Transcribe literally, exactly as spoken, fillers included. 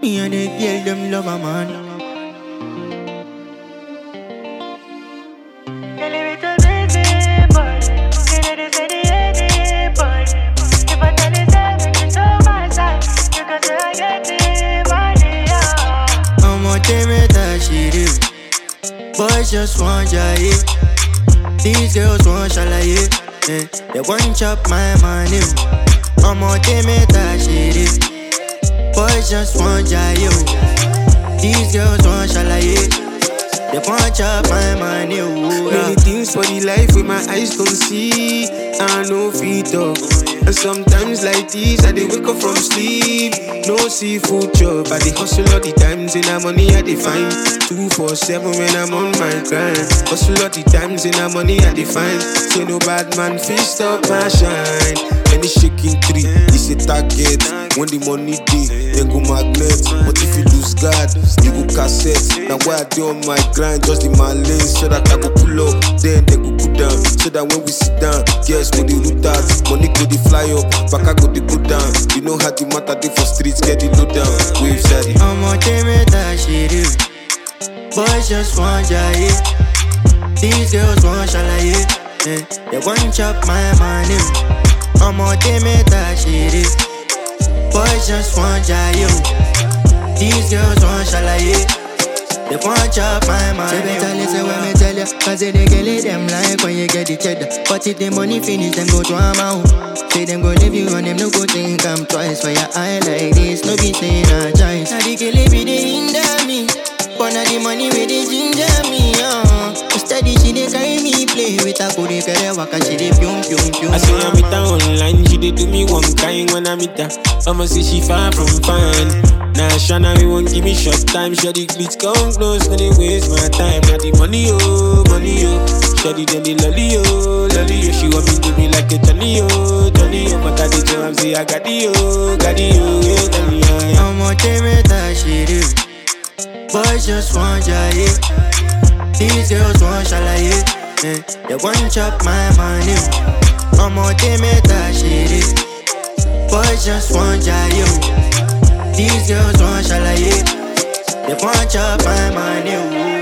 Me and the girl, them love a man. Boys just want ya, yeah. These girls want shalaye, yeah. They want chop my money. I'm on them that shit. Boys just want ya, yeah. These girls want shalaye. They want chop my money. Ooh, yeah. Many things for the life with my eyes don't see. I know feet up. And sometimes like this, I dey wake up from sleep. No seafood chop, I dey hustle all the times in the money I dey find. Two four seven when I'm on my grind. Hustle all the times in the money I dey find. Say no bad man fit stop my shine. Any shaking tree, it's a target. When the money day, then go magnet. But if you lose God, you go cassette. Now why I do on my grind, just in my lane, so that I go pull up, then they go put down. So that when we sit down, yes, go the root out, money go the fly up, back I go the go down. You know how the matter they for streets, get the low down. Waves at it. I'm on them that shit. Boys just want ya, yeah. These girls want shalaye, yeah. They want chop my money. I'm on them that shit. Boys just want ya, yeah. These girls want shalaye. They want chop my money. Say better listen when me tell ya, cause they get it them like when you get the cheddar. But if the money finish, them go to a mouth. Say them go leave you and them no go think I'm twice. For your eye like this, no be saying a choice. Now the kill it be they hinder me, but now the money with the ginger me, uh. Steady she dey carry me play with a good girl, waka she dey pyum pyum pyum. I say I meet her online, she dey do me one kind when I meet her. I'ma say she far from fine. Nah, Shana, we won't give me short time. Shady glitch come close, no they waste my time. Now the money, oh, money, oh. Shady then the lolly, oh, lolly, oh. She want me to be like a Johnny, oh, Johnny, oh. But I did you, I'm say I got the, oh, got the, oh, yeah, Johnny, oh, yeah. I'm on them that shit. Boys just want ya, yeah. These girls want shalaye, yeah. They want chop my money. I'm on them that shit. Boys just want ya, yeah. These girls want shalaye. They want chop my money.